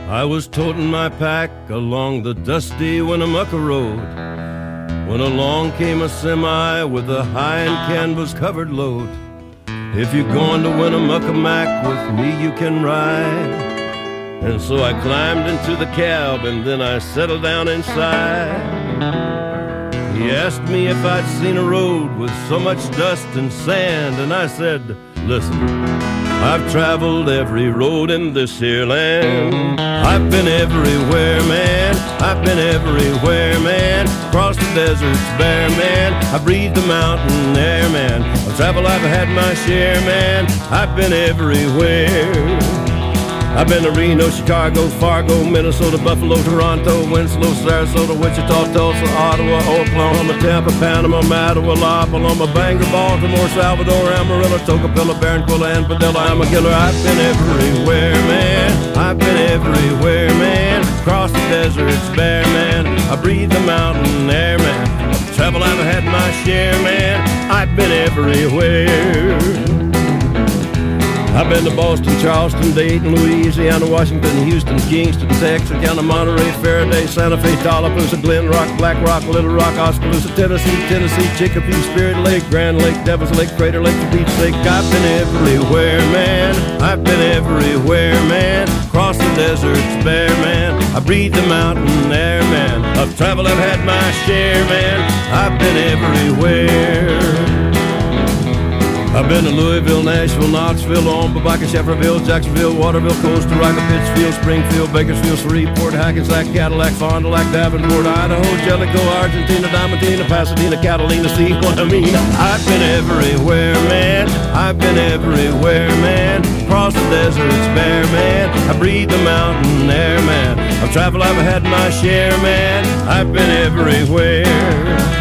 I was toting my pack along the dusty Winnemucca road when along came a semi with a high and canvas-covered load. If you're going to Winnemucca Mac with me, you can ride. And so I climbed into the cab and then I settled down inside. He asked me if I'd seen a road with so much dust and sand, and I said, listen, I've traveled every road in this here land. I've been everywhere, man. I've been everywhere, man. Across the deserts bare, man. I breathe the mountain air, man. Of travel I've had my share, man. I've been everywhere. I've been to Reno, Chicago, Fargo, Minnesota, Buffalo, Toronto, Winslow, Sarasota, Wichita, Tulsa, Ottawa, Oklahoma, Tampa, Panama, Mattawa, La Paloma, Bangor, Baltimore, Salvador, Amarillo, Tocopilla, Barranquilla, and Padilla. I'm a killer. I've been everywhere, man. I've been everywhere, man. Across the deserts bare, man. I breathe the mountain air, man. Of travel I've had my share, man. I've been everywhere. I've been to Boston, Charleston, Dayton, Louisiana, Washington, Houston, Kingston, Texas, County, Monterey, Faraday, Santa Fe, Tallapoosa, Glen Rock, Black Rock, Little Rock, Oskaloosa, Tennessee, Chicopee, Spirit Lake, Grand Lake, Devil's Lake, Crater Lake, Beach Lake. I've been everywhere, man. I've been everywhere, man. Across the deserts bare, man. I breathe the mountain air, man. Of travel I've had my share, man. I've been everywhere. I've been to Louisville, Nashville, Knoxville, Omaha, Shefferville, Jacksonville, Waterville, Costa Rica, Pittsfield, Springfield, Bakersfield, Shreveport, Hackensack, Cadillac, Fond du Lac, Davenport, Idaho, Jellicoe, Argentina, Diamantina, Pasadena, Catalina, see what I mean? I've been everywhere, man. I've been everywhere, man. Across the deserts bare, man. I breathe the mountain air, man. Of travel I've had my share, man. I've been everywhere.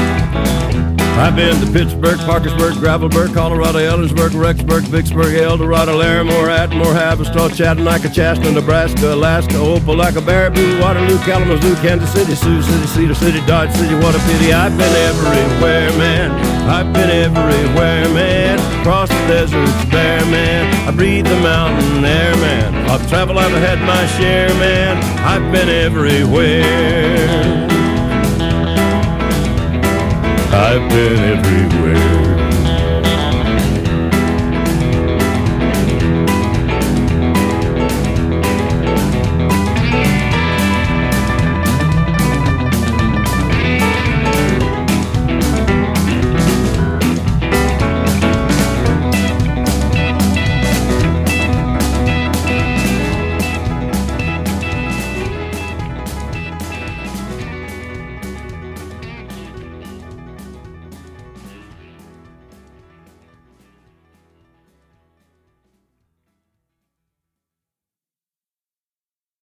I've been to Pittsburgh, Parkersburg, Gravelburg, Colorado, Ellensburg, Rexburg, Vicksburg, El Dorado, Larimore, Atmore, Haverstraw, Chattanooga, Chastity, Nebraska, Alaska, Opelika, Baraboo, Waterloo, Kalamazoo, Kansas City, Sioux City, Cedar City, Dodge City. What a pity. I've been everywhere, man. I've been everywhere, man. Across the deserts bare, man. I breathe the mountain air, man. Of travel I've had my share, man. I've been everywhere. I've been everywhere.